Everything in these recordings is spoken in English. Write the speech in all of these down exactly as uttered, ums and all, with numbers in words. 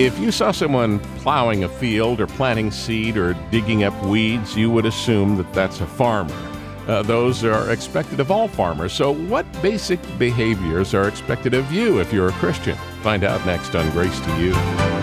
If you saw someone plowing a field or planting seed or digging up weeds, you would assume that that's a farmer. Uh, those are expected of all farmers. So what basic behaviors are expected of you if you're a Christian? Find out next on Grace to You.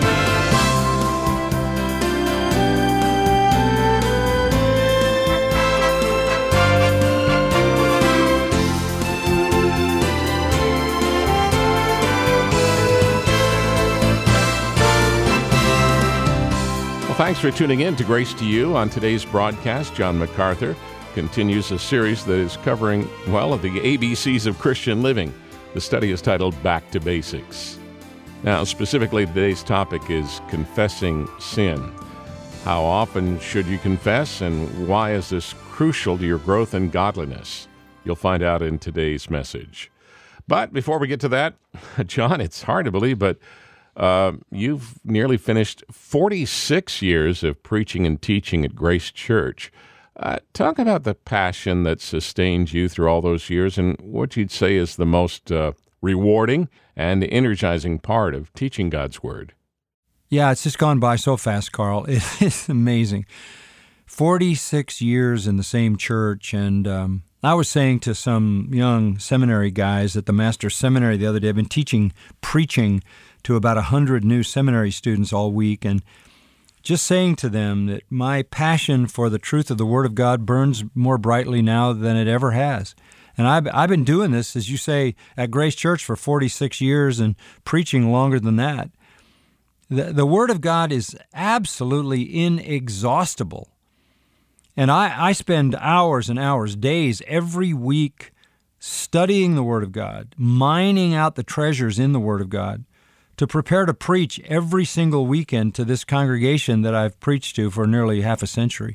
Thanks for tuning in to Grace to You. On today's broadcast, John MacArthur continues a series that is covering, well, the A B Cs of Christian living. The study is titled Back to Basics. Now, specifically, today's topic is confessing sin. How often should you confess, and why is this crucial to your growth in godliness? You'll find out in today's message. But before we get to that, John, it's hard to believe, but Uh, you've nearly finished forty-six years of preaching and teaching at Grace Church. Uh, talk about the passion that sustained you through all those years and what you'd say is the most uh, rewarding and energizing part of teaching God's Word. Yeah, it's just gone by so fast, Carl. It is amazing. forty-six years in the same church, and um, I was saying to some young seminary guys at the Master's Seminary the other day, I've been teaching, preaching to about one hundred new seminary students all week, and just saying to them that my passion for the truth of the Word of God burns more brightly now than it ever has. And I've, I've been doing this, as you say, at Grace Church for forty-six years and preaching longer than that. The, the Word of God is absolutely inexhaustible. And I, I spend hours and hours, days, every week studying the Word of God, mining out the treasures in the Word of God, to prepare to preach every single weekend to this congregation that I've preached to for nearly half a century.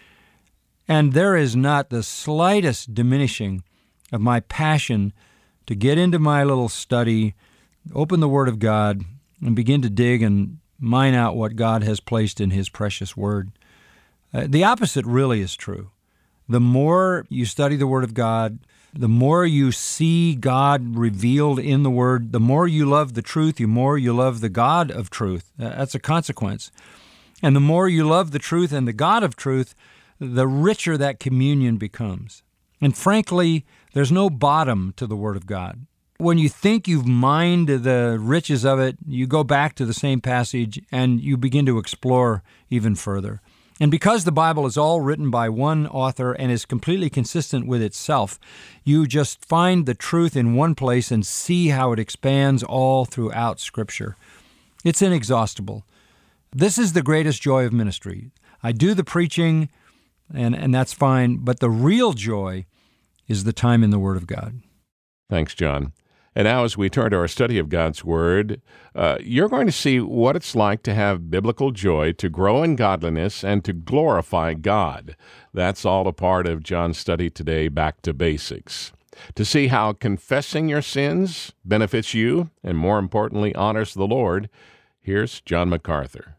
And there is not the slightest diminishing of my passion to get into my little study, open the Word of God, and begin to dig and mine out what God has placed in His precious Word. Uh, the opposite really is true. The more you study the Word of God, the more you see God revealed in the Word, the more you love the truth, the more you love the God of truth. That's a consequence. And the more you love the truth and the God of truth, the richer that communion becomes. And frankly, there's no bottom to the Word of God. When you think you've mined the riches of it, you go back to the same passage and you begin to explore even further. And because the Bible is all written by one author and is completely consistent with itself, you just find the truth in one place and see how it expands all throughout Scripture. It's inexhaustible. This is the greatest joy of ministry. I do the preaching, and, and that's fine, but the real joy is the time in the Word of God. Thanks, John. And now as we turn to our study of God's Word, uh, you're going to see what it's like to have biblical joy, to grow in godliness, and to glorify God. That's all a part of John's study today, Back to Basics. To see how confessing your sins benefits you, and more importantly, honors the Lord, here's John MacArthur.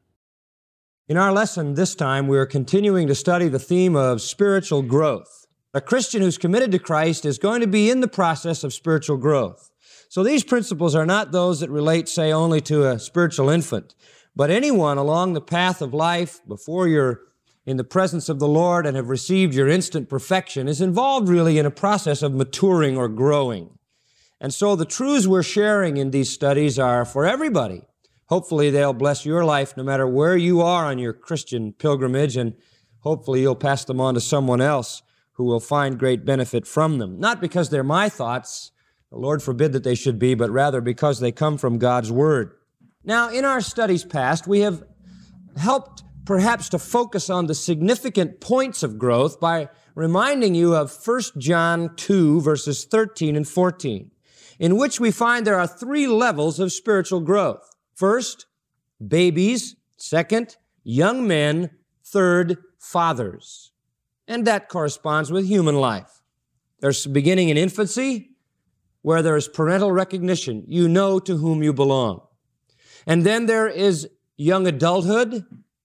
In our lesson this time, we are continuing to study the theme of spiritual growth. A Christian who's committed to Christ is going to be in the process of spiritual growth. So these principles are not those that relate, say, only to a spiritual infant, but anyone along the path of life before you're in the presence of the Lord and have received your instant perfection is involved really in a process of maturing or growing. And so the truths we're sharing in these studies are for everybody. Hopefully they'll bless your life no matter where you are on your Christian pilgrimage, and hopefully you'll pass them on to someone else who will find great benefit from them. Not because they're my thoughts, the Lord forbid that they should be, but rather because they come from God's Word. Now, in our studies past, we have helped perhaps to focus on the significant points of growth by reminding you of First John two, verses thirteen and fourteen, in which we find there are three levels of spiritual growth. First, babies. Second, young men. Third, fathers. And that corresponds with human life. There's beginning in infancy, where there is parental recognition. You know to whom you belong. And then there is young adulthood.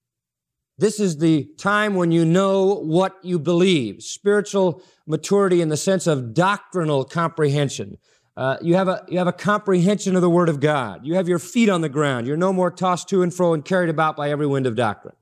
This is the time when you know what you believe. Spiritual maturity in the sense of doctrinal comprehension. Uh, you have a you have a comprehension of the Word of God. You have your feet on the ground. You're no more tossed to and fro and carried about by every wind of doctrine.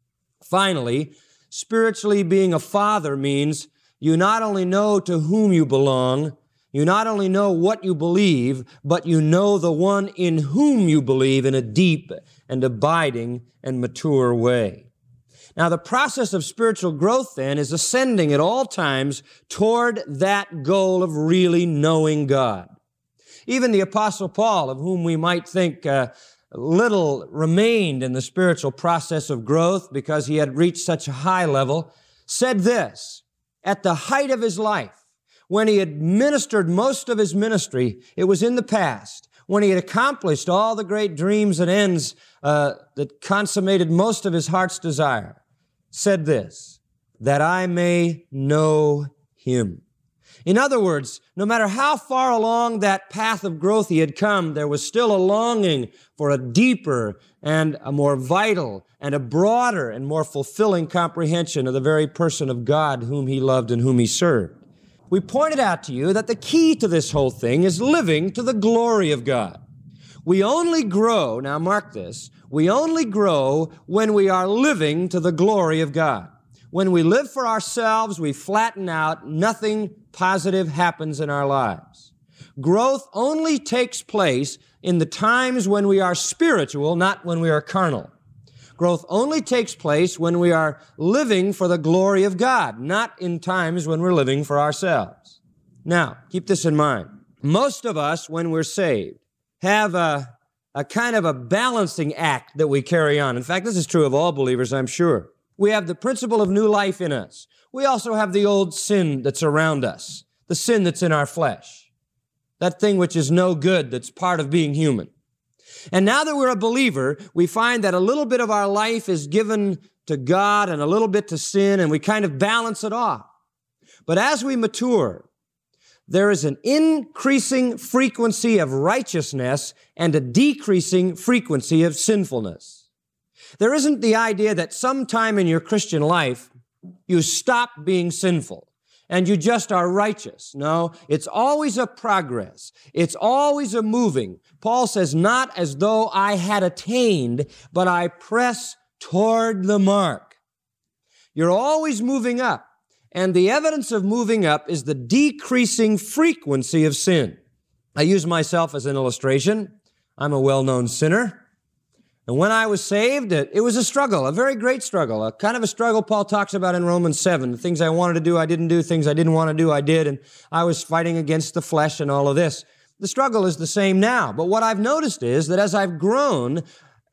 Finally, spiritually being a father means you not only know to whom you belong, you not only know what you believe, but you know the one in whom you believe in a deep and abiding and mature way. Now, the process of spiritual growth, then, is ascending at all times toward that goal of really knowing God. Even the Apostle Paul, of whom we might think uh, little remained in the spiritual process of growth because he had reached such a high level, said this, at the height of his life, when he had ministered most of his ministry, it was in the past, when he had accomplished all the great dreams and ends uh, that consummated most of his heart's desire, said this, that I may know him. In other words, no matter how far along that path of growth he had come, there was still a longing for a deeper and a more vital and a broader and more fulfilling comprehension of the very person of God whom he loved and whom he served. We pointed out to you that the key to this whole thing is living to the glory of God. We only grow, now mark this, we only grow when we are living to the glory of God. When we live for ourselves, we flatten out, nothing positive happens in our lives. Growth only takes place in the times when we are spiritual, not when we are carnal. Growth only takes place when we are living for the glory of God, not in times when we're living for ourselves. Now, keep this in mind. Most of us, when we're saved, have a, a kind of a balancing act that we carry on. In fact, this is true of all believers, I'm sure. We have the principle of new life in us. We also have the old sin that's around us, the sin that's in our flesh, that thing which is no good that's part of being human. And now that we're a believer, we find that a little bit of our life is given to God and a little bit to sin, and we kind of balance it off. But as we mature, there is an increasing frequency of righteousness and a decreasing frequency of sinfulness. There isn't the idea that sometime in your Christian life you stop being sinful and you just are righteous. No, it's always a progress. It's always a moving. Paul says, not as though I had attained, but I press toward the mark. You're always moving up. And the evidence of moving up is the decreasing frequency of sin. I use myself as an illustration. I'm a well-known sinner. And when I was saved, it, it was a struggle, a very great struggle, a kind of a struggle Paul talks about in Romans seven. The things I wanted to do, I didn't do. Things I didn't want to do, I did. And I was fighting against the flesh and all of this. The struggle is the same now. But what I've noticed is that as I've grown,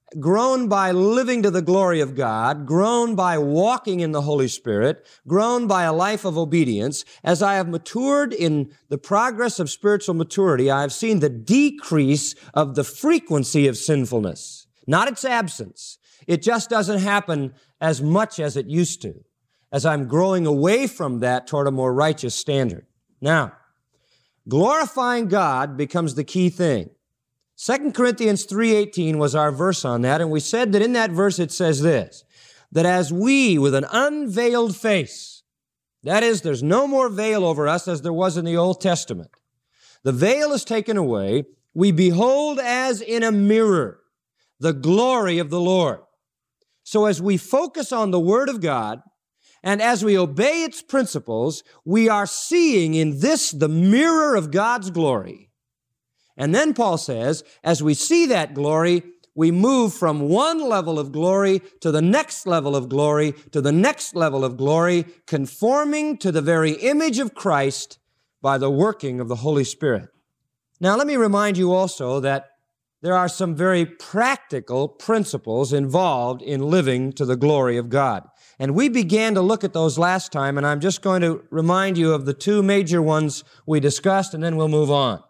grown by living to the glory of God, grown by walking in the Holy Spirit, grown by a life of obedience, as I have matured in the progress of spiritual maturity, I have seen the decrease of the frequency of sinfulness. Not its absence. It just doesn't happen as much as it used to, as I'm growing away from that toward a more righteous standard. Now, glorifying God becomes the key thing. Second Corinthians three eighteen was our verse on that, and we said that in that verse it says this, that as we, with an unveiled face, that is, there's no more veil over us as there was in the Old Testament. The veil is taken away. We behold as in a mirror the glory of the Lord. So as we focus on the Word of God, and as we obey its principles, we are seeing in this the mirror of God's glory. And then Paul says, as we see that glory, we move from one level of glory to the next level of glory to the next level of glory, conforming to the very image of Christ by the working of the Holy Spirit. Now, let me remind you also that there are some very practical principles involved in living to the glory of God. And we began to look at those last time, and I'm just going to remind you of the two major ones we discussed, and then we'll move on.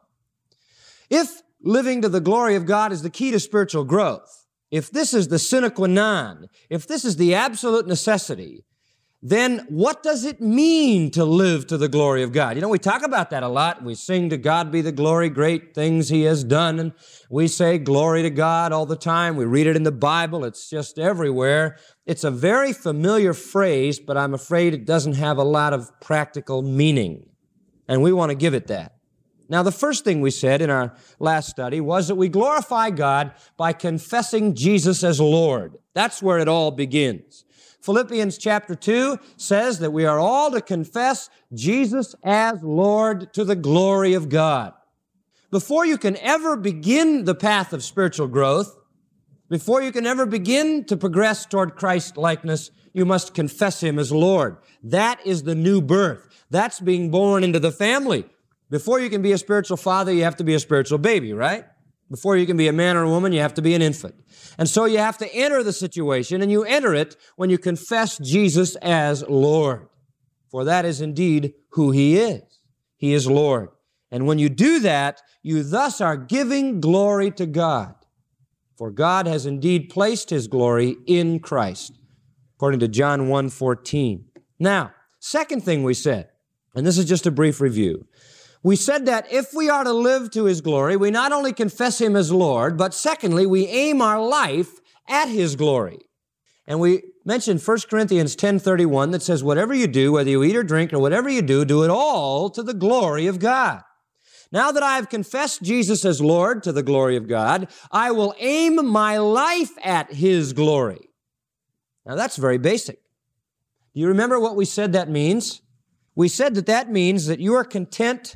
If living to the glory of God is the key to spiritual growth, if this is the sine qua non, if this is the absolute necessity, then what does it mean to live to the glory of God? You know, we talk about that a lot. We sing, to God be the glory, great things He has done. And we say glory to God all the time. We read it in the Bible. It's just everywhere. It's a very familiar phrase, but I'm afraid it doesn't have a lot of practical meaning. And we want to give it that. Now, the first thing we said in our last study was that we glorify God by confessing Jesus as Lord. That's where it all begins. Philippians chapter two says that we are all to confess Jesus as Lord to the glory of God. Before you can ever begin the path of spiritual growth, before you can ever begin to progress toward Christ-likeness, you must confess Him as Lord. That is the new birth. That's being born into the family. Before you can be a spiritual father, you have to be a spiritual baby, right? Before you can be a man or a woman, you have to be an infant. And so you have to enter the situation, and you enter it when you confess Jesus as Lord. For that is indeed who He is. He is Lord. And when you do that, you thus are giving glory to God. For God has indeed placed His glory in Christ, according to John one fourteen. Now, second thing we said, and this is just a brief review, we said that if we are to live to His glory, we not only confess Him as Lord, but secondly, we aim our life at His glory. And we mentioned First Corinthians ten thirty-one that says, whatever you do, whether you eat or drink or whatever you do, do it all to the glory of God. Now that I have confessed Jesus as Lord to the glory of God, I will aim my life at His glory. Now that's very basic. Do you remember what we said that means? We said that that means that you are content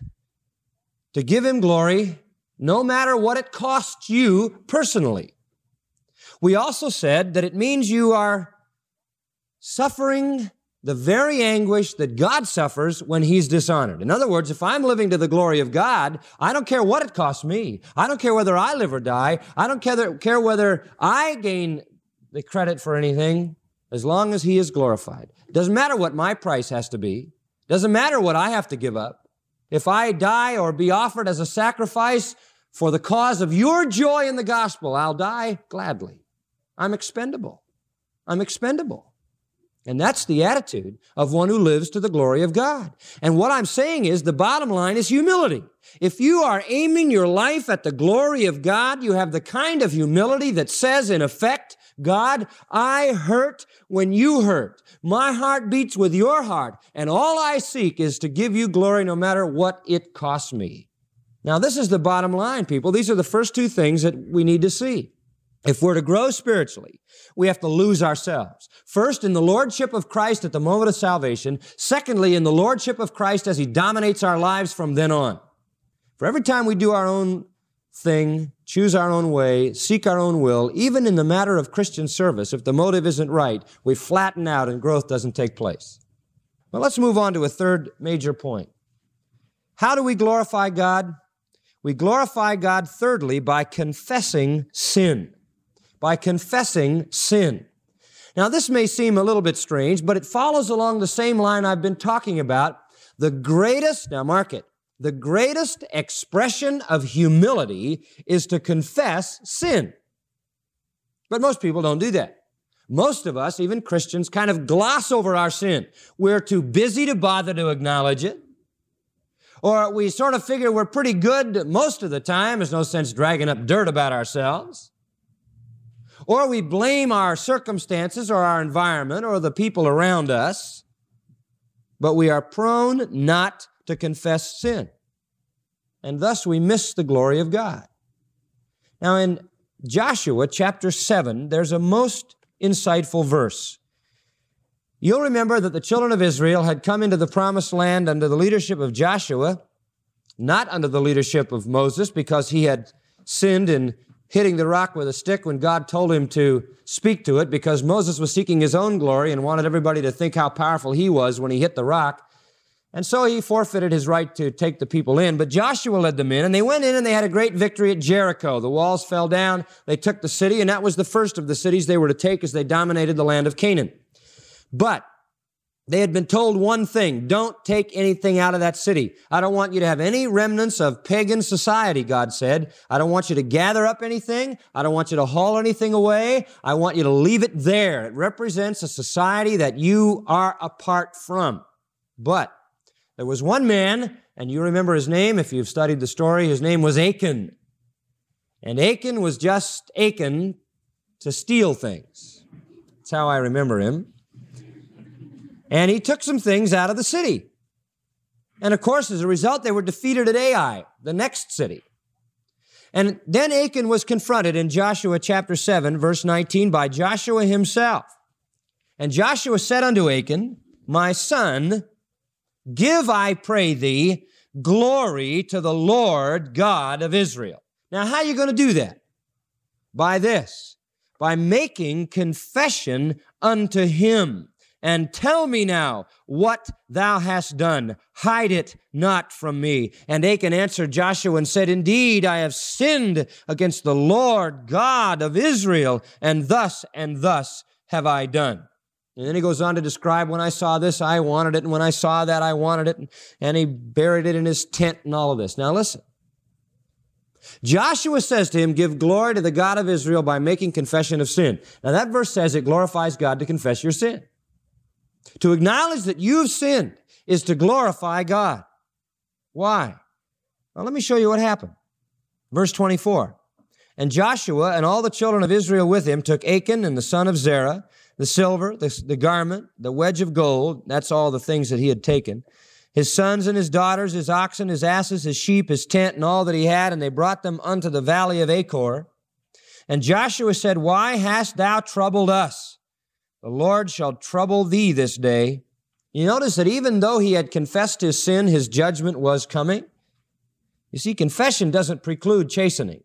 to give Him glory no matter what it costs you personally. We also said that it means you are suffering the very anguish that God suffers when He's dishonored. In other words, if I'm living to the glory of God, I don't care what it costs me. I don't care whether I live or die. I don't care, care whether I gain the credit for anything, as long as He is glorified. It doesn't matter what my price has to be. It doesn't matter what I have to give up. If I die or be offered as a sacrifice for the cause of your joy in the gospel, I'll die gladly. I'm expendable. I'm expendable. And that's the attitude of one who lives to the glory of God. And what I'm saying is the bottom line is humility. If you are aiming your life at the glory of God, you have the kind of humility that says, in effect, God, I hurt when you hurt. My heart beats with your heart, and all I seek is to give you glory no matter what it costs me. Now, this is the bottom line, people. These are the first two things that we need to see. If we're to grow spiritually, we have to lose ourselves. First, in the lordship of Christ at the moment of salvation. Secondly, in the lordship of Christ as He dominates our lives from then on. For every time we do our own thing, choose our own way, seek our own will, even in the matter of Christian service, if the motive isn't right, we flatten out and growth doesn't take place. Well, let's move on to a third major point. How do we glorify God? We glorify God, thirdly, by confessing sin. By confessing sin. Now, this may seem a little bit strange, but it follows along the same line I've been talking about. The greatest, now mark it, the greatest expression of humility is to confess sin. But most people don't do that. Most of us, even Christians, kind of gloss over our sin. We're too busy to bother to acknowledge it. Or we sort of figure we're pretty good most of the time. There's no sense dragging up dirt about ourselves. Or we blame our circumstances or our environment or the people around us, but we are prone not to confess sin. And thus we miss the glory of God. Now in Joshua chapter seven, there's a most insightful verse. You'll remember that the children of Israel had come into the promised land under the leadership of Joshua, not under the leadership of Moses, because he had sinned in hitting the rock with a stick when God told him to speak to it, because Moses was seeking his own glory and wanted everybody to think how powerful he was when he hit the rock. And so he forfeited his right to take the people in. But Joshua led them in, and they went in and they had a great victory at Jericho. The walls fell down, they took the city, and that was the first of the cities they were to take as they dominated the land of Canaan. But they had been told one thing: don't take anything out of that city. I don't want you to have any remnants of pagan society, God said. I don't want you to gather up anything. I don't want you to haul anything away. I want you to leave it there. It represents a society that you are apart from. But there was one man, and you remember his name if you've studied the story. His name was Achan. And Achan was just Achan to steal things. That's how I remember him. And he took some things out of the city. And of course, as a result, they were defeated at Ai, the next city. And then Achan was confronted in Joshua chapter seven, verse nineteen, by Joshua himself. And Joshua said unto Achan, my son, give, I pray thee, glory to the Lord God of Israel. Now, how are you going to do that? By this, by making confession unto him. And tell me now what thou hast done. Hide it not from me. And Achan answered Joshua and said, indeed, I have sinned against the Lord God of Israel, and thus and thus have I done. And then he goes on to describe, when I saw this, I wanted it, and when I saw that, I wanted it, and he buried it in his tent and all of this. Now listen. Joshua says to him, give glory to the God of Israel by making confession of sin. Now that verse says it glorifies God to confess your sin. To acknowledge that you've sinned is to glorify God. Why? Well, let me show you what happened. Verse twenty-four. And Joshua and all the children of Israel with him took Achan and the son of Zerah, the silver, the, the garment, the wedge of gold, that's all the things that he had taken, his sons and his daughters, his oxen, his asses, his sheep, his tent, and all that he had, and they brought them unto the valley of Achor. And Joshua said, why hast thou troubled us? The Lord shall trouble thee this day. You notice that even though he had confessed his sin, his judgment was coming. You see, confession doesn't preclude chastening.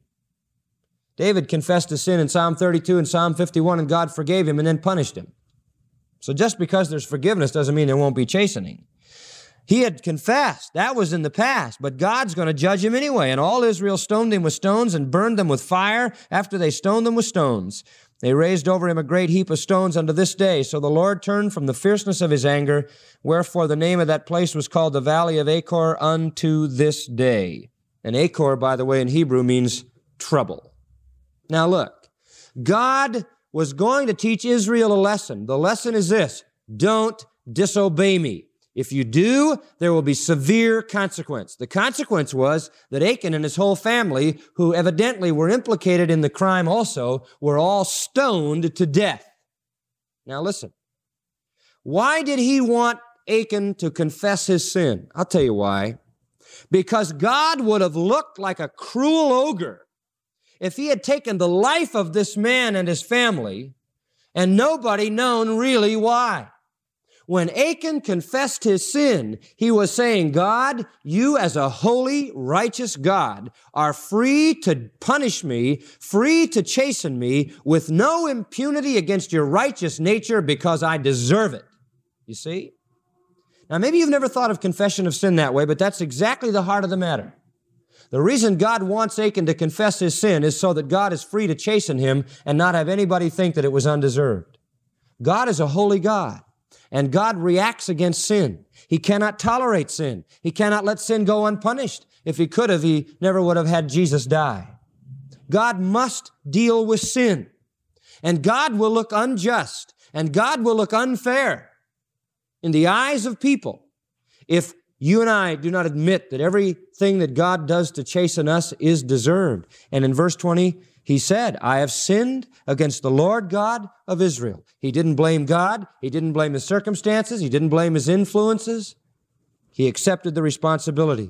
David confessed his sin in Psalm thirty-two and Psalm fifty-one, and God forgave him and then punished him. So just because there's forgiveness doesn't mean there won't be chastening. He had confessed. That was in the past, but God's going to judge him anyway. And all Israel stoned him with stones and burned them with fire after they stoned them with stones. They raised over him a great heap of stones unto this day. So the Lord turned from the fierceness of his anger, wherefore the name of that place was called the Valley of Achor unto this day. And Achor, by the way, in Hebrew means trouble. Now look, God was going to teach Israel a lesson. The lesson is this: don't disobey me. If you do, there will be severe consequence. The consequence was that Achan and his whole family, who evidently were implicated in the crime also, were all stoned to death. Now listen, why did he want Achan to confess his sin? I'll tell you why. Because God would have looked like a cruel ogre if he had taken the life of this man and his family and nobody known really why. When Achan confessed his sin, he was saying, God, you as a holy, righteous God are free to punish me, free to chasten me with no impunity against your righteous nature because I deserve it. You see? Now, maybe you've never thought of confession of sin that way, but that's exactly the heart of the matter. The reason God wants Achan to confess his sin is so that God is free to chasten him and not have anybody think that it was undeserved. God is a holy God. And God reacts against sin. He cannot tolerate sin. He cannot let sin go unpunished. If he could have, he never would have had Jesus die. God must deal with sin. And God will look unjust. And God will look unfair in the eyes of people if you and I do not admit that everything that God does to chasten us is deserved. And in verse twenty, he said, I have sinned against the Lord God of Israel. He didn't blame God. He didn't blame his circumstances. He didn't blame his influences. He accepted the responsibility.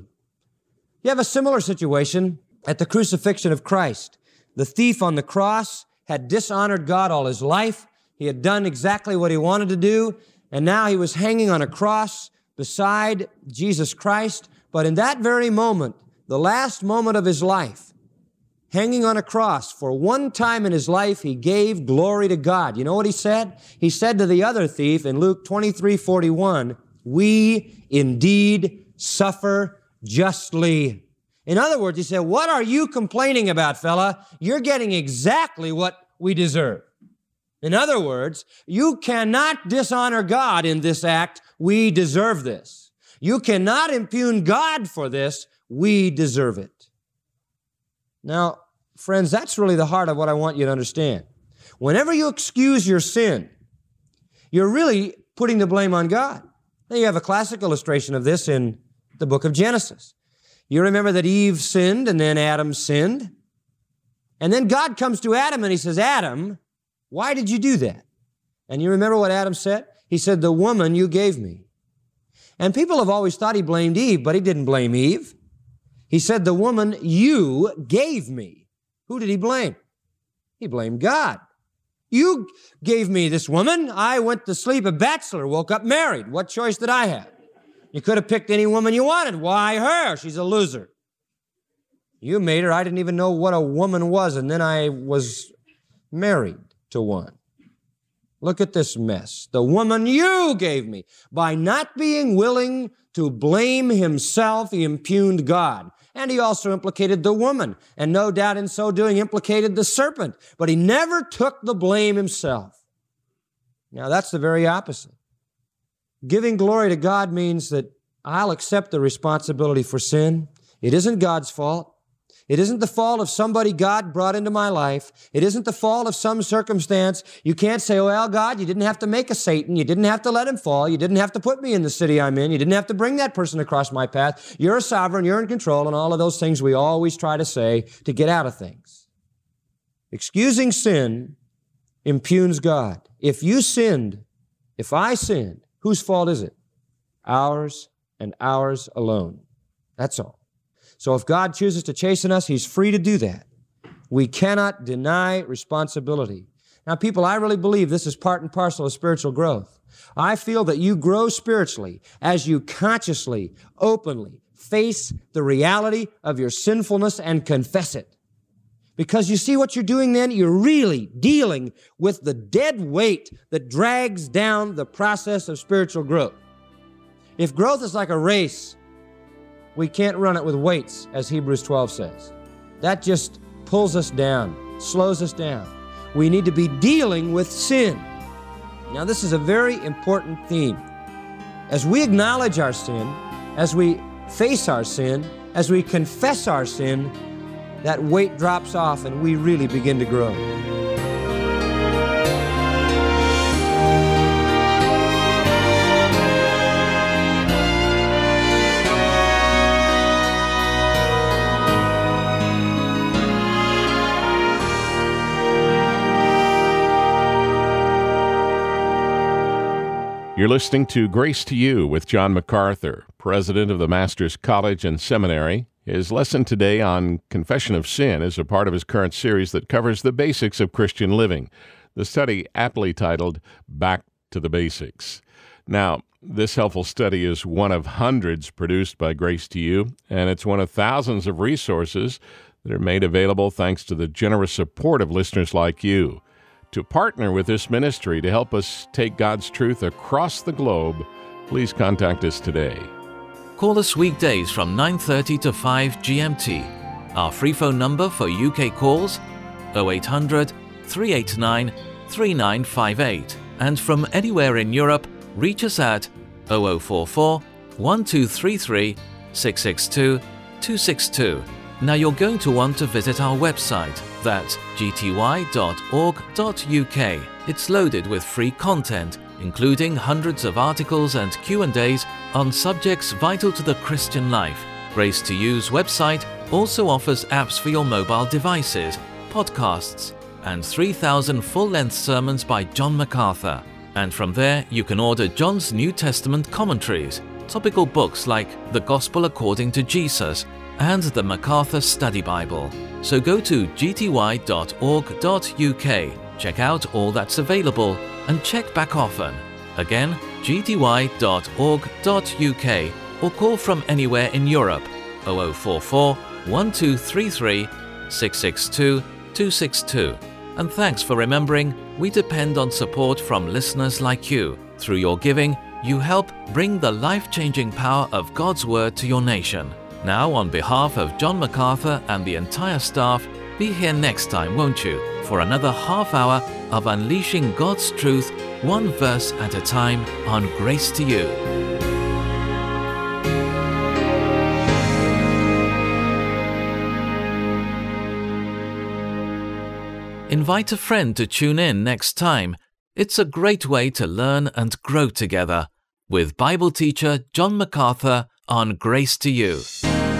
You have a similar situation at the crucifixion of Christ. The thief on the cross had dishonored God all his life. He had done exactly what he wanted to do, and now he was hanging on a cross beside Jesus Christ. But in that very moment, the last moment of his life, hanging on a cross, for one time in his life, he gave glory to God. You know what he said? He said to the other thief in Luke twenty-three forty-one, we indeed suffer justly. In other words, he said, what are you complaining about, fella? You're getting exactly what we deserve. In other words, you cannot dishonor God in this act. We deserve this. You cannot impugn God for this. We deserve it. Now, friends, that's really the heart of what I want you to understand. Whenever you excuse your sin, you're really putting the blame on God. Now, you have a classic illustration of this in the book of Genesis. You remember that Eve sinned and then Adam sinned. And then God comes to Adam and he says, Adam, why did you do that? And you remember what Adam said? He said, the woman you gave me. And people have always thought he blamed Eve, but he didn't blame Eve. He said, the woman you gave me. Who did he blame? He blamed God. You gave me this woman. I went to sleep a bachelor, woke up married. What choice did I have? You could have picked any woman you wanted. Why her? She's a loser. You made her. I didn't even know what a woman was, and then I was married to one. Look at this mess. The woman you gave me. By not being willing to blame himself, he impugned God. And he also implicated the woman, and no doubt in so doing implicated the serpent. But he never took the blame himself. Now that's the very opposite. Giving glory to God means that I'll accept the responsibility for sin. It isn't God's fault. It isn't the fault of somebody God brought into my life. It isn't the fault of some circumstance. You can't say, well, God, you didn't have to make a Satan. You didn't have to let him fall. You didn't have to put me in the city I'm in. You didn't have to bring that person across my path. You're a sovereign. You're in control. And all of those things we always try to say to get out of things. Excusing sin impugns God. If you sinned, if I sinned, whose fault is it? Ours and ours alone. That's all. So if God chooses to chasten us, he's free to do that. We cannot deny responsibility. Now, people, I really believe this is part and parcel of spiritual growth. I feel that you grow spiritually as you consciously, openly face the reality of your sinfulness and confess it. Because you see what you're doing then? You're really dealing with the dead weight that drags down the process of spiritual growth. If growth is like a race, we can't run it with weights, as Hebrews twelve says. That just pulls us down, slows us down. We need to be dealing with sin. Now, this is a very important theme. As we acknowledge our sin, as we face our sin, as we confess our sin, that weight drops off and we really begin to grow. You're listening to Grace to You with John MacArthur, president of the Master's College and Seminary. His lesson today on confession of sin is a part of his current series that covers the basics of Christian living, the study aptly titled Back to the Basics. Now, this helpful study is one of hundreds produced by Grace to You, and it's one of thousands of resources that are made available thanks to the generous support of listeners like you. To partner with this ministry to help us take God's truth across the globe, please contact us today. Call us weekdays from nine thirty to five G M T. Our free phone number for U K calls, oh eight hundred, three eight nine, three nine five eight. And from anywhere in Europe, reach us at oh oh four four, one two three three, six six two, two six two. Now you're going to want to visit our website. That's g t y dot org dot u k. It's loaded with free content, including hundreds of articles and Q and A's on subjects vital to the Christian life. Grace to You's website also offers apps for your mobile devices, podcasts, and three thousand full-length sermons by John MacArthur. And from there, you can order John's New Testament commentaries, topical books like The Gospel According to Jesus, and the MacArthur Study Bible. So go to g t y dot org dot u k, check out all that's available, and check back often. Again, g t y dot org dot u k, or call from anywhere in Europe, oh oh four four, one two three three, six six two, two six two. And thanks for remembering, we depend on support from listeners like you. Through your giving, you help bring the life-changing power of God's Word to your nation. Now, on behalf of John MacArthur and the entire staff, be here next time, won't you, for another half hour of unleashing God's truth, one verse at a time, on Grace to You. Invite a friend to tune in next time. It's a great way to learn and grow together with Bible teacher John MacArthur on Grace to You.